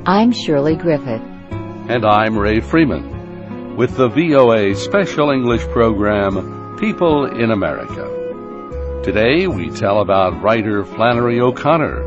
I'm Shirley Griffith. And I'm Ray Freeman with the VOA Special English program, People in America. Today we tell about writer Flannery O'Connor.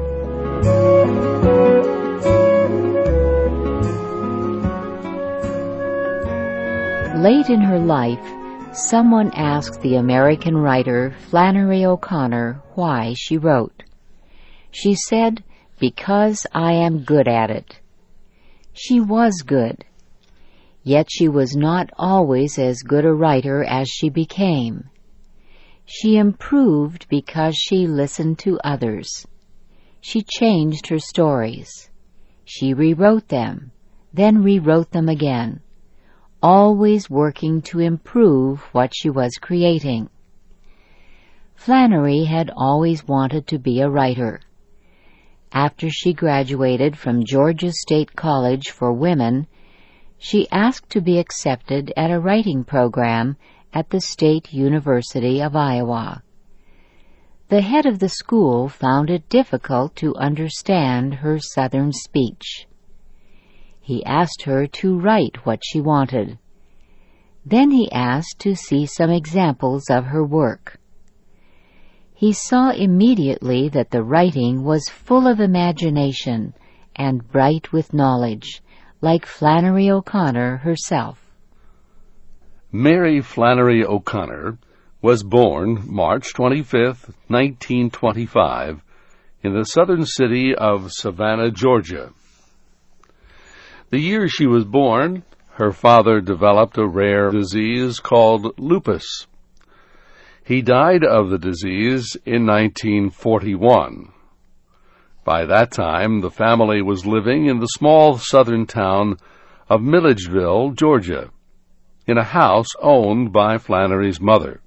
Late in her life, someone asked the American writer Flannery O'Connor why she wrote. She said, "Because I am good at it." She was good, yet she was not always as good a writer as she became. She improved because she listened to others. She changed her stories. She rewrote them, then rewrote them again, always working to improve what she was creating. Flannery had always wanted to be a writer. After she graduated from Georgia State College for Women, she asked to be accepted at a writing program at the State University of Iowa. The head of the school found it difficult to understand her Southern speech. He asked her to write what she wanted. Then he asked to see some examples of her work. He saw immediately that the writing was full of imagination and bright with knowledge, like Flannery O'Connor herself. Mary Flannery O'Connor was born March 25, 1925, in the southern city of Savannah, Georgia. The year she was born, her father developed a rare disease called lupus. He died of the disease in 1941. By that time, the family was living in the small southern town of Milledgeville, Georgia, in a house owned by Flannery's mother.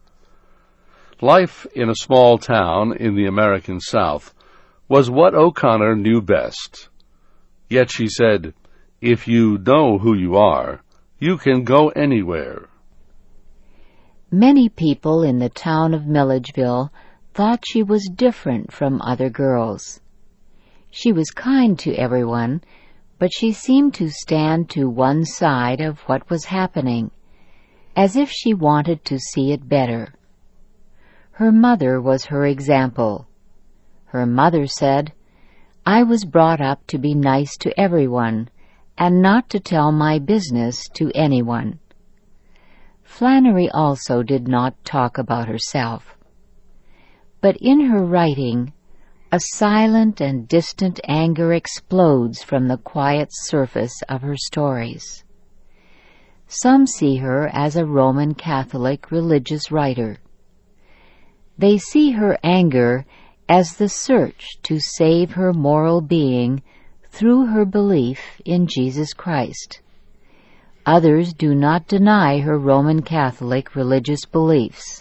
Life in a small town in the American South was what O'Connor knew best. Yet she said, "If you know who you are, you can go anywhere." Many people in the town of Milledgeville thought she was different from other girls. She was kind to everyone, but she seemed to stand to one side of what was happening, as if she wanted to see it better. Her mother was her example. Her mother said, "I was brought up to be nice to everyone, and not to tell my business to anyone." Flannery also did not talk about herself. But in her writing, a silent and distant anger explodes from the quiet surface of her stories. Some see her as a Roman Catholic religious writer. They see her anger as the search to save her moral being through her belief in Jesus Christ. Others do not deny her Roman Catholic religious beliefs.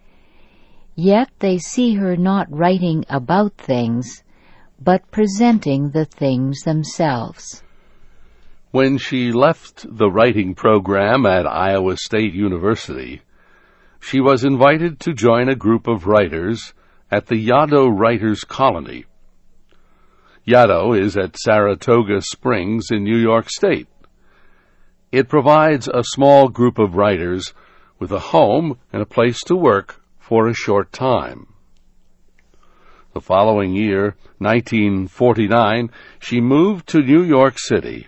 Yet they see her not writing about things, but presenting the things themselves. When she left the writing program at Iowa State University, she was invited to join a group of writers at the Yaddo Writers Colony. Yaddo is at Saratoga Springs in New York State. It provides a small group of writers with a home and a place to work for a short time. The following year, 1949, she moved to New York City.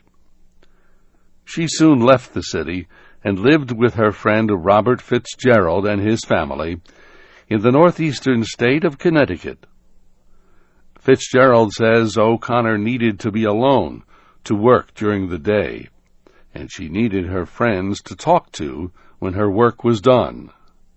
She soon left the city and lived with her friend Robert Fitzgerald and his family in the northeastern state of Connecticut. Fitzgerald says O'Connor needed to be alone to work during the day, and she needed her friends to talk to when her work was done.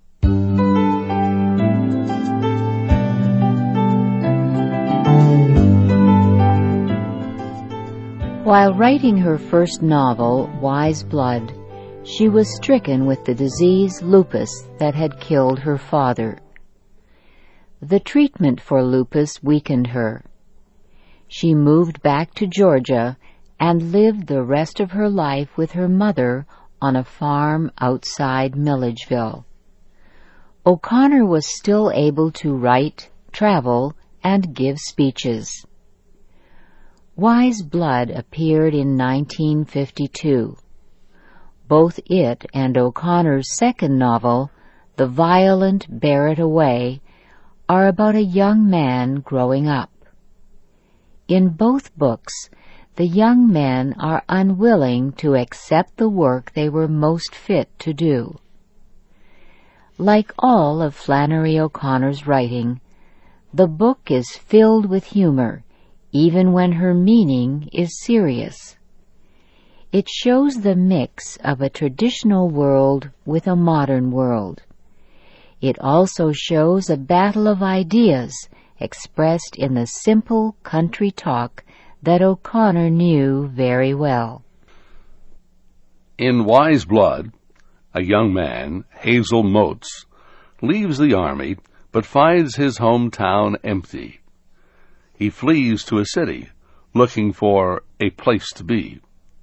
While writing her first novel, Wise Blood, she was stricken with the disease lupus that had killed her father. The treatment for lupus weakened her. She moved back to Georgia and lived the rest of her life with her mother on a farm outside Milledgeville. O'Connor was still able to write, travel, and give speeches. Wise Blood appeared in 1952. Both it and O'Connor's second novel, The Violent Bear It Away, are about a young man growing up. In both books, the young men are unwilling to accept the work they were most fit to do. Like all of Flannery O'Connor's writing, the book is filled with humor, even when her meaning is serious. It shows the mix of a traditional world with a modern world. It also shows a battle of ideas expressed in the simple country talk that O'Connor knew very well. In Wise Blood, a young man, Hazel Motes, leaves the army but finds his hometown empty. He flees to a city, looking for a place to be.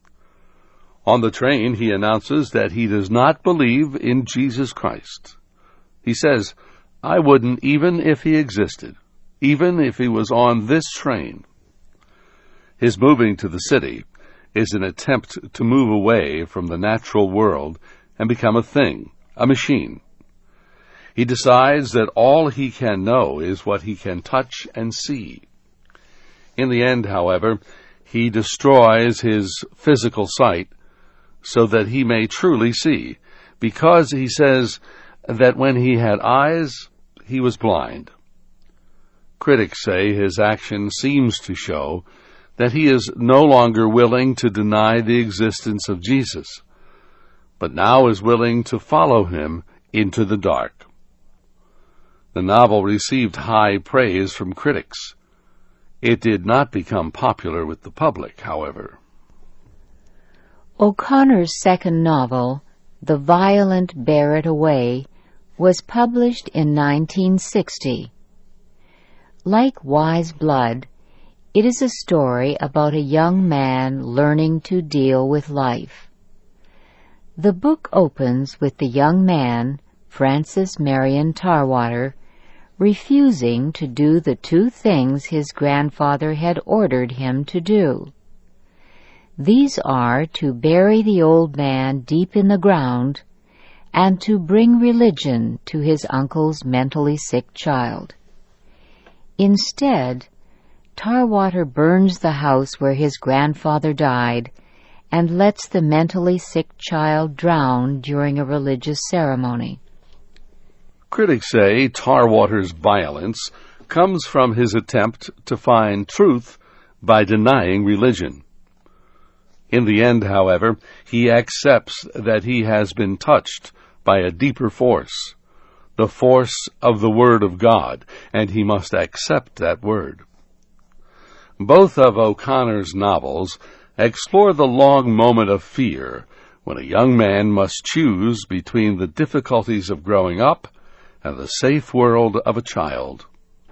On the train, he announces that he does not believe in Jesus Christ. He says, "I wouldn't even if he existed, even if he was on this train." His moving to the city is an attempt to move away from the natural world and become a thing, a machine. He decides that all he can know is what he can touch and see. In the end, however, he destroys his physical sight so that he may truly see, because he says that when he had eyes, he was blind. Critics say his action seems to show that he is no longer willing to deny the existence of Jesus, but now is willing to follow him into the dark. The novel received high praise from critics. It did not become popular with the public, however. O'Connor's second novel, The Violent Bear It Away, was published in 1960. Like Wise Blood, it is a story about a young man learning to deal with life. The book opens with the young man, Francis Marion Tarwater, refusing to do the two things his grandfather had ordered him to do. These are to bury the old man deep in the ground and to bring religion to his uncle's mentally sick child. Instead, Tarwater burns the house where his grandfather died and lets the mentally sick child drown during a religious ceremony. Critics say Tarwater's violence comes from his attempt to find truth by denying religion. In the end, however, he accepts that he has been touched by a deeper force, the force of the Word of God, and he must accept that Word. Both of O'Connor's novels explore the long moment of fear when a young man must choose between the difficulties of growing up and the safe world of a child.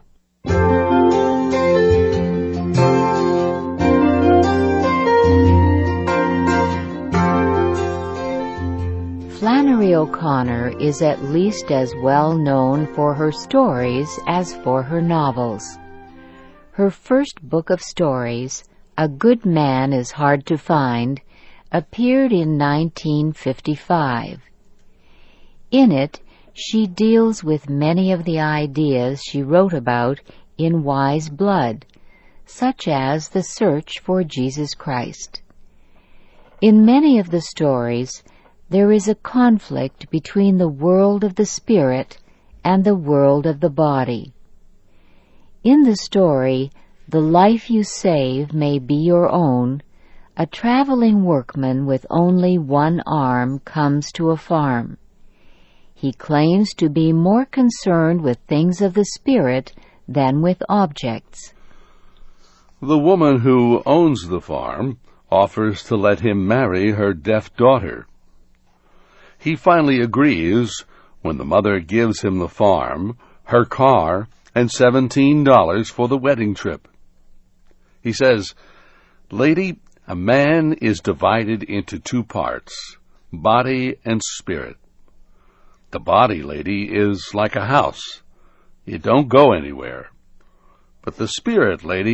Flannery O'Connor is at least as well known for her stories as for her novels. Her first book of stories, A Good Man Is Hard to Find, appeared in 1955. In it, she deals with many of the ideas she wrote about in Wise Blood, such as the search for Jesus Christ. In many of the stories, there is a conflict between the world of the spirit and the world of the body. In the story, The Life You Save May Be Your Own, a traveling workman with only one arm comes to a farm. He claims to be more concerned with things of the spirit than with objects. The woman who owns the farm offers to let him marry her deaf daughter. He finally agrees when the mother gives him the farm, her car, and $17 for the wedding trip. He says, "Lady, a man is divided into two parts, body and spirit. The body, lady, is like a house. It don't go anywhere. But the spirit, lady,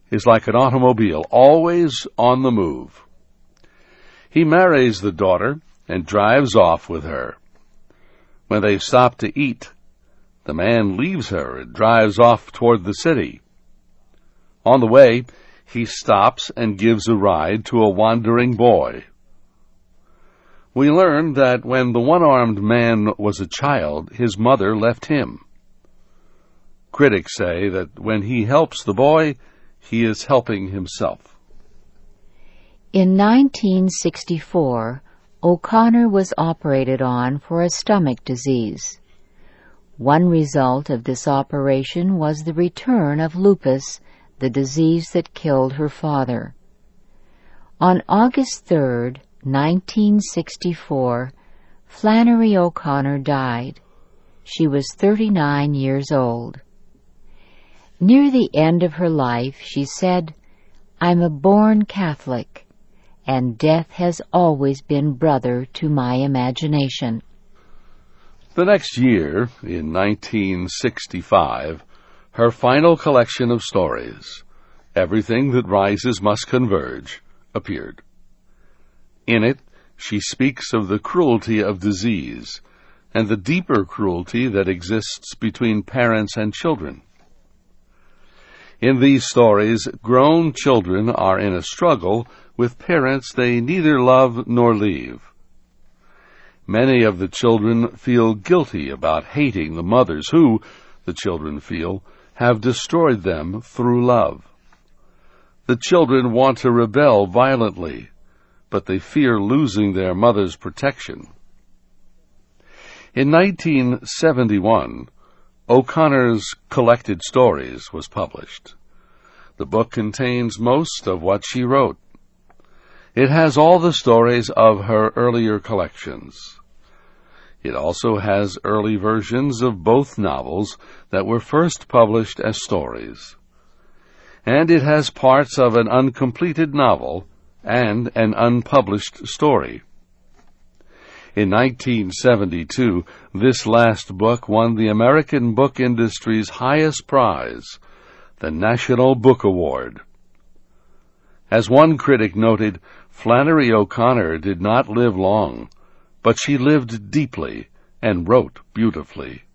is like an automobile, always on the move. He marries the daughter and drives off with her. When they stop to eat, the man leaves her and drives off toward the city. On the way, he stops and gives a ride to a wandering boy. We learn that when the one-armed man was a child, his mother left him. Critics say that when he helps the boy, he is helping himself. In 1964, O'Connor was operated on for a stomach disease. One result of this operation was the return of lupus, the disease that killed her father. On August 3, 1964, Flannery O'Connor died. She was 39 years old. Near the end of her life, she said, "I'm a born Catholic, and death has always been brother to my imagination." The next year, in 1965, her final collection of stories, Everything That Rises Must Converge, appeared. In it, she speaks of the cruelty of disease and the deeper cruelty that exists between parents and children. In these stories, grown children are in a struggle with parents they neither love nor leave. Many of the children feel guilty about hating the mothers who, the children feel, have destroyed them through love. The children want to rebel violently, but they fear losing their mother's protection. In 1971, O'Connor's Collected Stories was published. The book contains most of what she wrote. It has all the stories of her earlier collections. It also has early versions of both novels that were first published as stories. And it has parts of an uncompleted novel and an unpublished story. In 1972, this last book won the American book industry's highest prize, the National Book Award. As one critic noted, Flannery O'Connor did not live long, but she lived deeply and wrote beautifully.